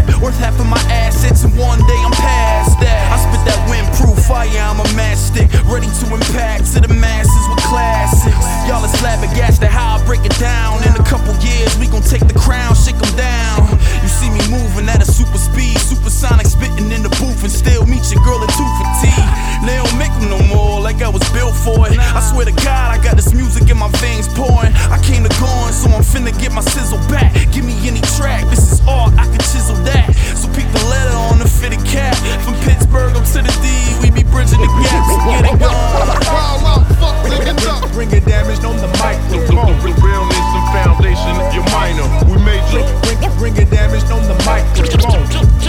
worth half of my assets, and one day I'm past that. I spit that windproof fire, I'm a matchstick, ready to impact to the masses with classics. Y'all is flabbergasted how I break it down. In a couple years, we gon' take the crown, shake them down. You see me moving at a super speed, supersonic, spitting in the booth, and still meet your girl at 2 for tea. They don't make them no more, like I was built for it. I swear to God, I got this music in my veins pouring. I came to gone, so I'm finna get my sizzle back. Give me any track, this is art, I can chisel that. So peek the letter on the fitted cap. From Pittsburgh up to the D, we be bridging the gap, so get it gone. Wild out, fuck, nigga, duck. Bringing damage on the microphone. Realness and foundation, you're minor, we major. Bringing damage on the microphone.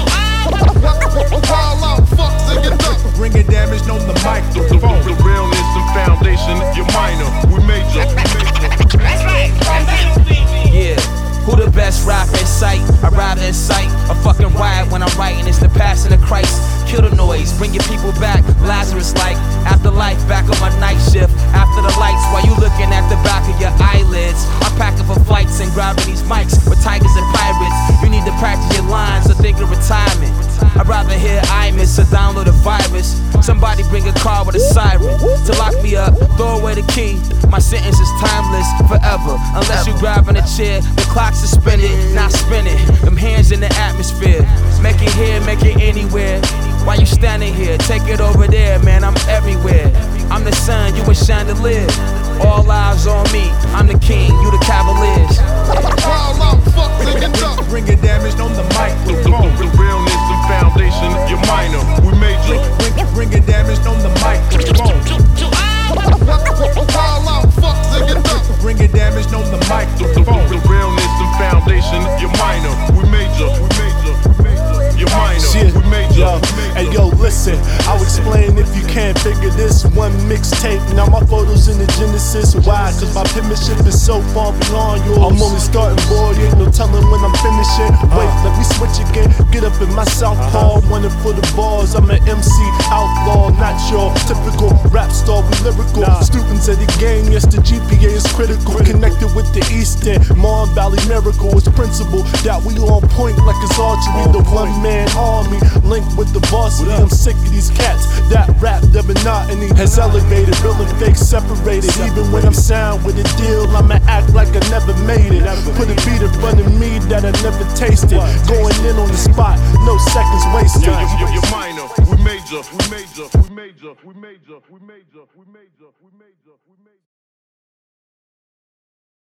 Wild out, fuck, nigga, duck. Bringing damage on the microphone. The realness and foundation, you're minor, we major. That's right. Yeah, who the best rapper in sight? I'd rather incite a fucking riot when I'm writing. It's the passion of Christ. Kill the noise, bring your people back. Lazarus like afterlife, back on my night shift. After the lights, while you looking at the back of your eyelids. I'm packing for flights and grabbing these mics with tigers and pirates. You need to practice your lines or think of retirement. I'd rather hear Imus or download a virus. Somebody bring a car with a siren to lock me up, throw away the key. My sentence is timeless, forever. Unless you grabbing a chair, the clock's suspended, not spinning. Them hands in the atmosphere, make it here, make it anywhere. Why you standing here? Take it over there, man, I'm everywhere. I'm the sun, you a chandelier. All eyes on me, I'm the king, you the cavaliers. Wild out, fuck, nigga, duck. Bringing damage on the microphone. The realness and foundation, you're minor, we major. Bringing damage on the microphone. Wild out, fuck, nigga, duck. Bringing damage on the microphone. The realness and foundation, you're minor, we major, we major, we major. You're minor, Shit. we major. Yo, hey yo, listen, I'll explain if you can't figure this. One mixtape, now my photos in the Genesis. Why? Cause my penmanship is so far beyond yours. I'm only starting, boy, ain't no telling when I'm finishing. Wait, let me switch again, get up in my southpaw. Running for the bars, I'm an MC outlaw, not your typical rap star, we lyrical. Students of the game, yes, the GPA is critical. Connected with the East End, Mon Valley Miracle is principle. That we on point like it's archery, the one-man army. Linked with the varsity, I'm sick of these cats. That rap, the monotony has elevated, real and fake separated. Even when I'm sound with a deal, I'ma act like I never made it. Put a beat in front of me that I never tasted. Going in on the spot, no seconds wasted. You're minor, we major, we major, we major, we major, we major, we major, we major, we major.